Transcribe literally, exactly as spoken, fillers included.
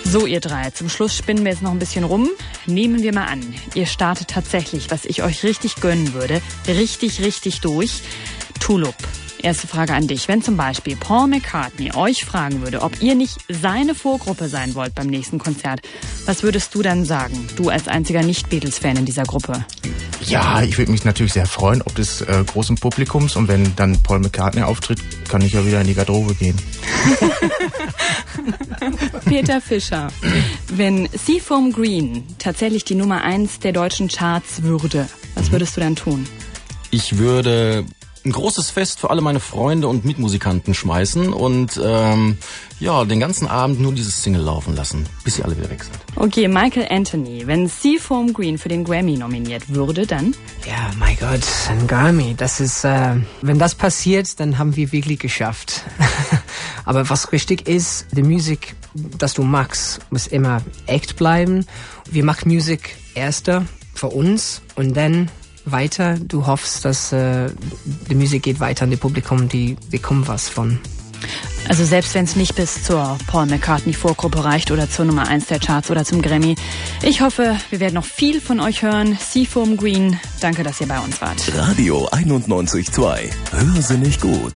So, ihr drei, zum Schluss spinnen wir jetzt noch ein bisschen rum. Nehmen wir mal an, ihr startet tatsächlich, was ich euch richtig gönnen würde, richtig, richtig durch. Tulip, erste Frage an dich. Wenn zum Beispiel Paul McCartney euch fragen würde, ob ihr nicht seine Vorgruppe sein wollt beim nächsten Konzert, was würdest du dann sagen? Du als einziger Nicht-Beatles-Fan in dieser Gruppe. Ja, ich würde mich natürlich sehr freuen, ob des äh, großen Publikums, und wenn dann Paul McCartney auftritt, kann ich ja wieder in die Garderobe gehen. Peter Fischer, wenn Seafoam Green tatsächlich die Nummer eins der deutschen Charts würde, was würdest du dann tun? Ich würde ein großes Fest für alle meine Freunde und Mitmusikanten schmeißen und ähm, ja, den ganzen Abend nur dieses Single laufen lassen, bis sie alle wieder weg sind. Okay, Michael Anthony, wenn Seafoam Green für den Grammy nominiert würde, dann? Ja, mein Gott, ein Grammy, das ist, äh, wenn das passiert, dann haben wir wirklich geschafft. Aber was richtig ist, die Musik, das du magst, muss immer echt bleiben. Wir machen Musik erster für uns und dann weiter. Du hoffst, dass äh, die Musik geht weiter an das Publikum, die bekommen was von. Also selbst wenn es nicht bis zur Paul McCartney-Vorgruppe reicht oder zur Nummer eins der Charts oder zum Grammy. Ich hoffe, wir werden noch viel von euch hören. Seafoam Green, danke, dass ihr bei uns wart. Radio einundneunzig Komma zwei. Hörsinnig gut.